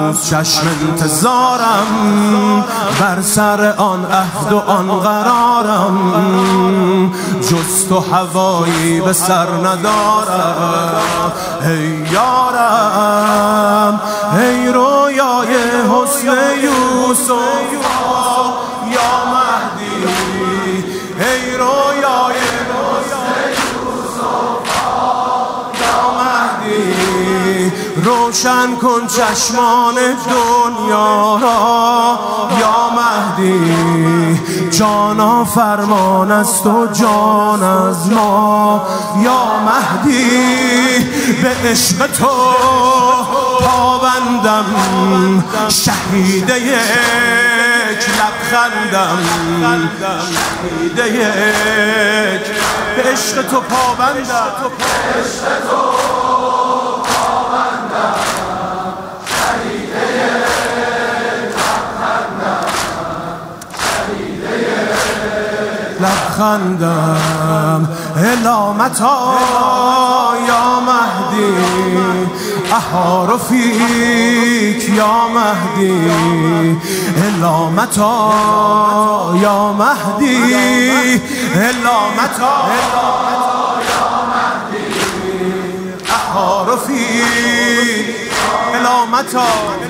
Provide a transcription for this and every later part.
هنوز چشم انتظارم بر سر آن عهد و آن قرارم، جز تو هوایی به سر ندارم. ای یارم ای رویای حسن یوسف یا مهدی، ای رویای حسن یوسف یا مهدی، روشن کن چشمان دنیا را یا مهدی، جانا فرمان است و جان از ما یا مهدی، به عشق تو پابندم، شهید یک لبخندم، شهید یک، به عشق تو پابندم، به عشق تو پابندم، شهید یک لبخندم، شهید یک لبخندم. علامتا یا مهدی، احار فیک یا مهدی، علامتا یا مهدی، علامتا یا مهدی، احار فیک علامتا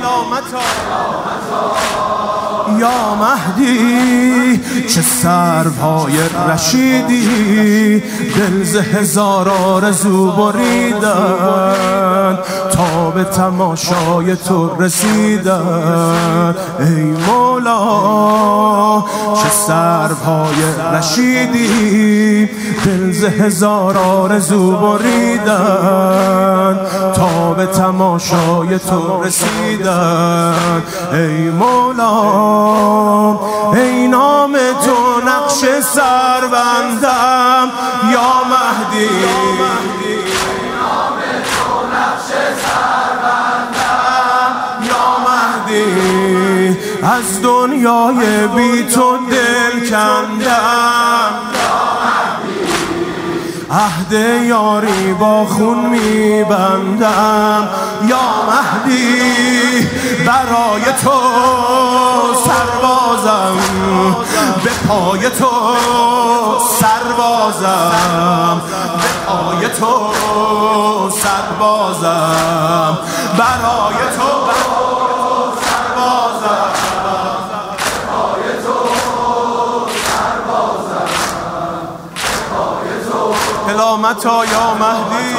یا مهدی. چه سروهای رشیدی دل ز هزار آرزو بریدن، تا به تماشای تو رسیدن. ای مولا چه سروهای رشیدی دل ز هزار آرزو بریدن، تا به تماشای تو رسیدن. ای مولا ای نام تو نقش سربندم یا مهدی، ای نام تو نقش سربندم یا مهدی، از دنیای بی تو دل کندم یا مهدی، عهد یاری با خون میبندم یا مهدی، برای تو سربازم، به پای تو سربازم، به پای تو سربازم، برای تو سربازم، به پای تو سربازم، به پای تو. علامتا یا مهدی،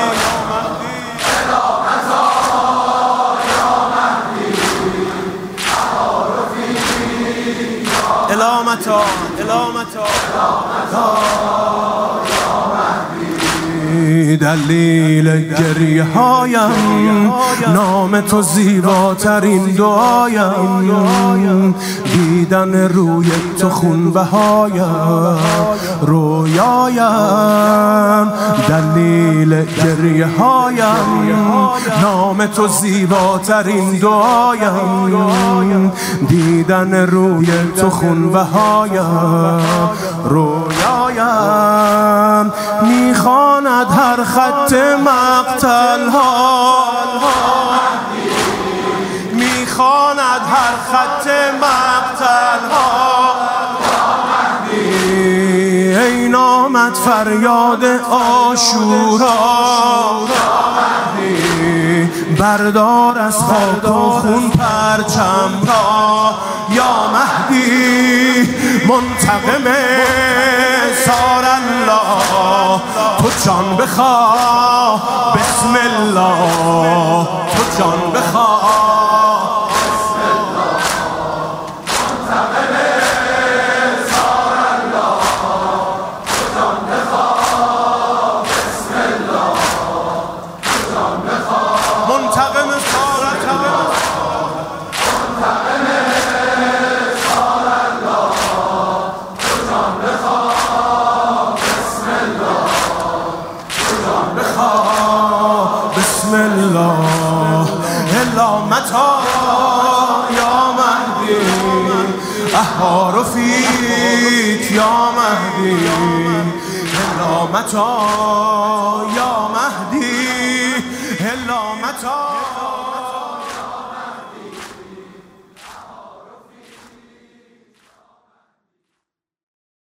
علامتا دلیل گریه هایم، نام تو زیباترین دعایم، دیدن روی تو خون بهایم، رویایم. دلیل گریه هایم، نام تو زیباترین دعایم، دیدن روی تو خون بهایم، رویایم. میخواند هر خط مقتل ها، میخواند هر خط مقتل ها، ای نامت فریاد عاشورا، بردار از خاک و خون پرچم را یا مهدی، منتقم سار الله، تو جان بخواه بسم الله، تو جان بخواه بسم الله، منتقم سار الله، تو جان بخواه بسم الله، تو جان بخواه، منتقم سار الله، منتقم سار الله، تو جان بخواه بسم الله، تو جان بخواه بسم الله. علامتا یا مهدی، احار فیک یا مهدی، علامتا یا مهدی، علامتا